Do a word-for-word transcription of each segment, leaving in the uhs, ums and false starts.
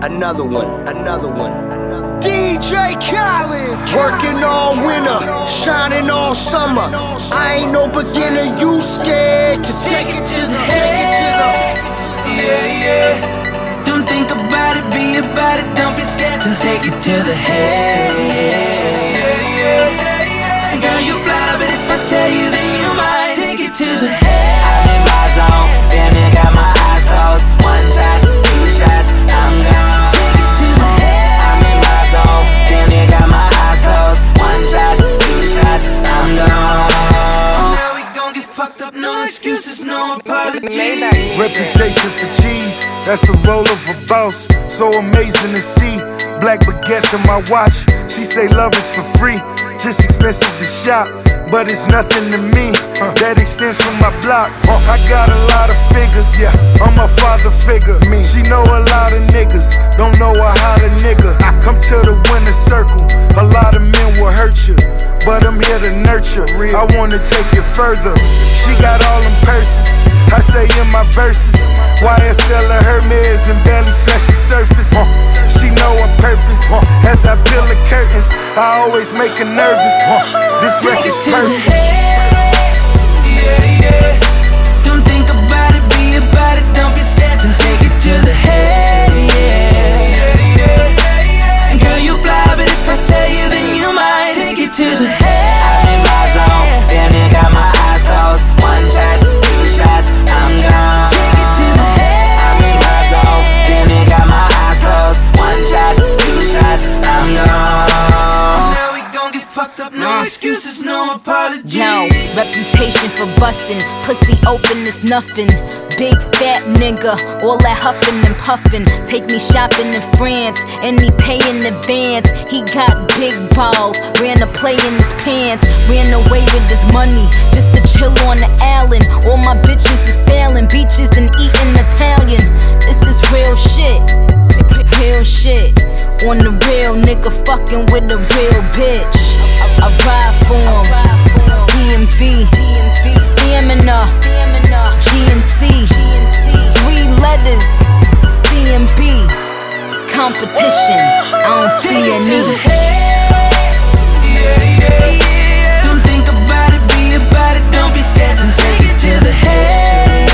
another one, another one, another one. D J Khaled, working all winter, shining all summer. I ain't no beginner, you scared to take it to the head. Yeah, yeah. Don't think about it, be about it. Don't be scared to take it to the head. Yeah, yeah. Girl, you fly, but if I tell you, then you might take it to the head. I'm in my zone, damn it, got my eyes closed. One shot, two shots, I'm gone. Take it to the head. I'm in my zone, damn it, got my eyes closed. One shot, two shots, I'm gone. Now we gon' get fucked up, no excuses, no apologies. Reputation for cheese, that's the role of a boss. So amazing to see. Black baguettes in my watch. She say love is for free, just expensive to shop, but it's nothing to me. Uh, that extends from my block. Uh, I got a lot of figures, yeah. I'm a father figure. Me, she know a lot of niggas, don't know a how to nigga. I come to the winner circle. A lot of men will hurt you, but I'm here to nurture. I wanna take it further. She got all them purses. I say in my verses, Y S L of Hermes and barely scratch the surface. Uh, she know her purpose. Uh, as I peel the curtains, I always make her nervous. Uh, this record's perfect. Yeah, yeah. Don't think about it, be about it. Don't be scared to take it to the head. Yeah, yeah. Girl, you fly, but if I tell you, then you might take it to the head. I'm in my zone, damn it, got my eyes closed. One shot, two shots, I'm gone. Take it to the head. I'm in my zone, damn it, got my eyes closed. One shot, two shots, I'm gone. Now we gon' get fucked up, no excuses, no apologies. Yo, reputation for bustin', pussy open is nothing. Big fat nigga, all that huffin' and puffin'. Take me shopping in France, and he pay in advance. He got big balls, ran a play in his pants. Ran away with his money, just to chill on the island. All my bitches is sailing beaches and eating Italian. This is real shit, real shit. On the real nigga fucking with a real bitch. I ride for him, D M V, stamina, G N C, three letters, C M B, competition, I don't see any. Yeah, yeah. Don't think about it, be about it. Don't be scared to take it to the head.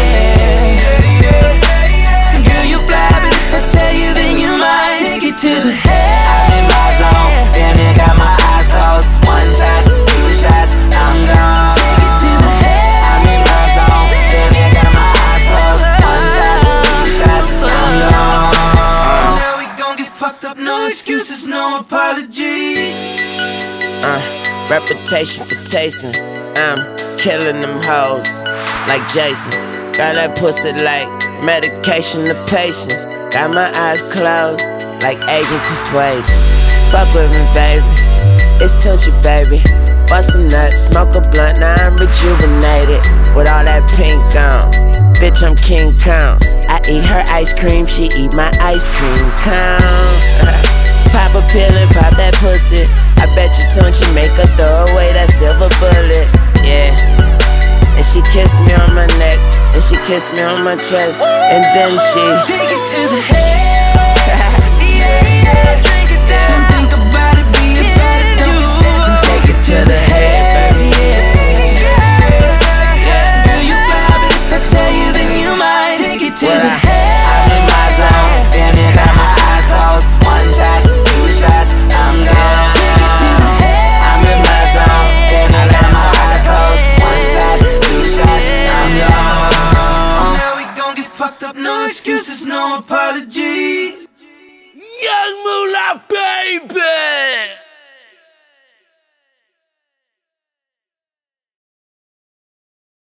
Girl, you fly, but if I tell you, then you might take it to the head. I'm in my zone, damn it, got my eyes closed. One shot, two shots, I'm gone. Take it to the head. I'm in my zone, damn it, got my eyes closed. One shot, two shots, I'm gone. Now we gon' get fucked up, no excuses, no apologies. Uh, reputation for tasting. I'm killing them hoes like Jason. Got that pussy like medication to patience. Got my eyes closed like agent persuasion. Fuck with me, baby. It's Tunchi, baby. Bust a nut, smoke a blunt, now I'm rejuvenated. With all that pink on, bitch, I'm King Kong. I eat her ice cream, she eat my ice cream cone. Pop a pill and pop that pussy. I bet you Tunchi make her throw away that silver bullet. Yeah. And she kissed me on my neck, and she kissed me on my chest, and then she take it to the head. Yeah, yeah. Drink it down. Don't think about it, be about it. Don't be scared to take it to the head, baby. Yeah. Girl, you fly, but if I tell you, then you might take it to well, the head. I'm in my zone, damn it, got my eyes closed. One shot, two shots, I'm gone. Take it to the head. I'm in my zone, damn it, got my eyes closed. One shot, two shots, I'm gone. Now we gon' get fucked up, no excuses, no apologies. Young Moolah,